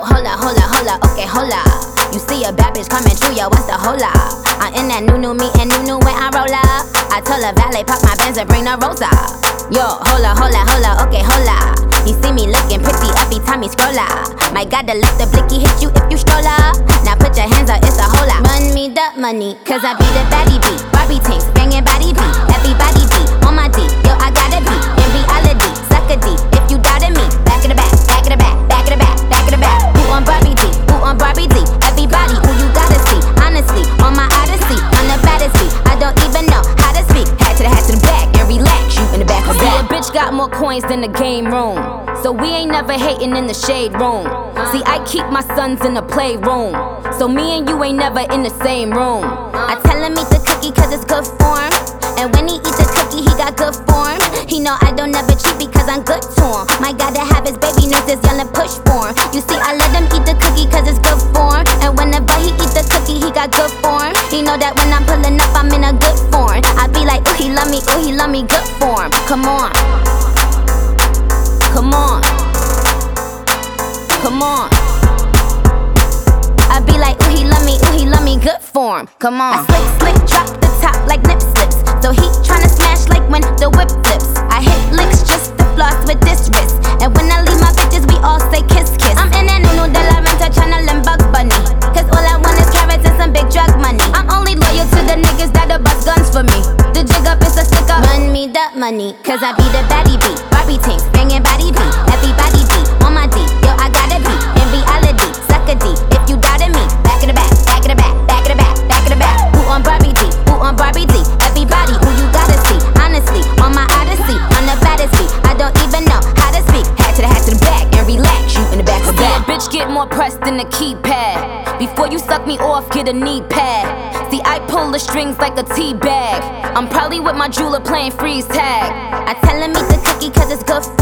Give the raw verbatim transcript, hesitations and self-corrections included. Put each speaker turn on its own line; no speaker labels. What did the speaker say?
hola, hola, hola, okay, hola. You see a bad bitch coming through, yo, what's the hola? I'm in that new new me and new new when I roll up. I told a valet park my Benz and bring the rosa. Yo, hola, hola, hola, okay, hola. He see me looking pretty every time he scroll up. My God, the lift the blicky hit you if you stroll up. Now put your hands up, it's a hola. Run me the money, cause I be the baddie beat. Barbie tanks, banging body beat. Everybody beat on my D. Yo, I gotta be in reality. Suck a D if you doubted me. Back in the back, back in the back, back in the back, back in the back. Who on Barbie D? Who on Barbie D? Everybody who you gotta see. Honestly, on my odyssey, on the baddest beat. I don't even know how to speak. Hat to the hat to the back and relax. You in the back of
See,
back.
a bitch got more coins than the game room, so we ain't never hating in the shade room. See, I keep my sons in the playroom, so me and you ain't never in the same room.
I tell him eat the cookie cause it's good form. And when he eat the cookie, he got good form. He know I don't never cheat because I'm good to him. My God, to have his baby nurses yelling push for him. You see, I let him eat the cookie cause it's good form. And whenever he eat the cookie, he got good form. He know that when I'm pulling up, I'm in a good form. I be like, ooh, he love me, ooh, he love me, good form. Come on. Come on. Come on. I be like, ooh, he love me, ooh, he love me, good form. Come on. I slick, slick, drop the top like nip slips. So he tryna smash like when the whip flips. I hit licks just to floss with this wrist. And when I leave my bitches, we all say kiss, kiss. I'm in that Nuno de la Renta tryna limb bug bunny. Cause all I want is carrots and some big drug money. I'm only loyal to the niggas that'll bust guns for me. The jig up is a stick up. Run me the money, cause I be the baddie beat. Barbie tanks, banging body beat. Everybody beat on my D. Yo, I gotta be in reality. Suck a D if you doubted me. Back in the back, back in the back, back in the back, back in the back. Who on Barbie D? Who on Barbie D? Everybody who you gotta see. Honestly, on my odyssey, on the baddest beat. I don't even know how to speak. Hat to the hat to the back and relax. You in the back of
See, a
back.
bitch get more pressed than a keypad. Before you suck me off, get a knee pad. See, I pull the strings like a tea bag. I'm probably with my jeweler playing freeze tag.
I tell him eat the cookie cause it's good for